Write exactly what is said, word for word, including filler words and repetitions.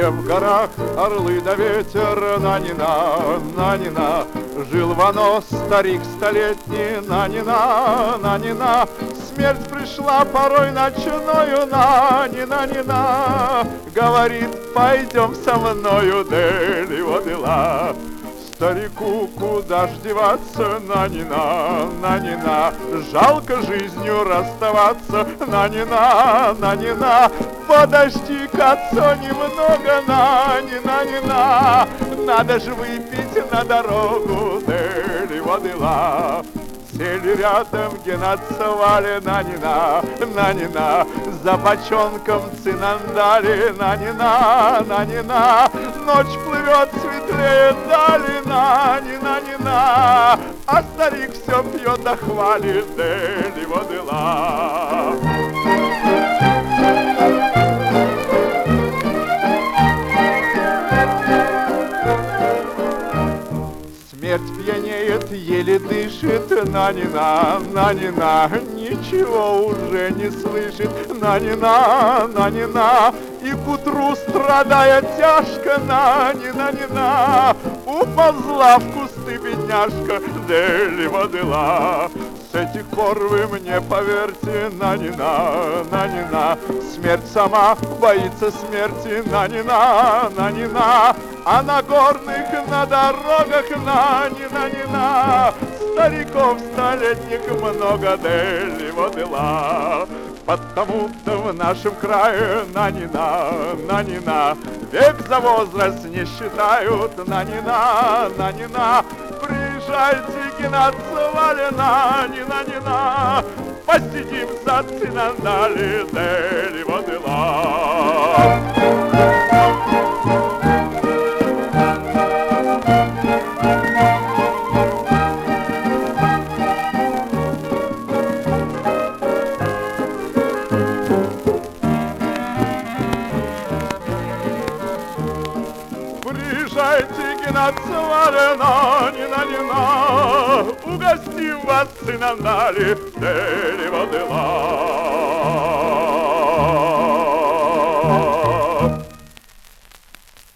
где в горах орлы да ветер, на-ни-на, на-ни-на. Жил вано старик столетний, на-ни-на, на-ни-на. Смерть пришла порой ночною, на-ни-на-ни-на. Говорит, пойдем со мною, дели-водила. Старику куда ж деваться, на-ни-на, на-ни-на. Жалко жизнью расставаться, на-ни-на, на-ни-на. Подожди-ка, отцо, немного, на-ни-на, ни-на. Надо же выпить на дорогу, дели-водила. Сели рядом, где нацевали, на-ни-на, на-ни-на. За бочонком цинандали, на-ни-на, на-ни-на. Ночь плывет светлее дали, на-ни-на, ни-на. А старик все пьет да хвалит, дели-водила. Смерть пьянеет, еле дышит, на-ни-на, на-ни-на. Ничего уже не слышит, на-ни-на, на-ни-на. И к утру, страдая тяжко, на-ни-на, ни-на. Уползла в кусты бедняжка, дели-водила. С этих пор вы мне поверьте, на-ни-на, на-ни-на. Смерть сама боится смерти, на-ни-на, на-ни-на. А на горных, на дорогах, на-ни-на, ни-на. Стариков столетних много, дели-водила. Потому-то в нашем крае, на-ни-на, на-ни-на. Век за возраст не считают, на-ни-на, на-ни-на. Приезжайте, генацвали, на-ни-на, ни-на. Посидим за цинандали, дели-водила. Приезжайте, генацвали, на-ни-на, ни-на. Угостим вас цинандали, дели-водила.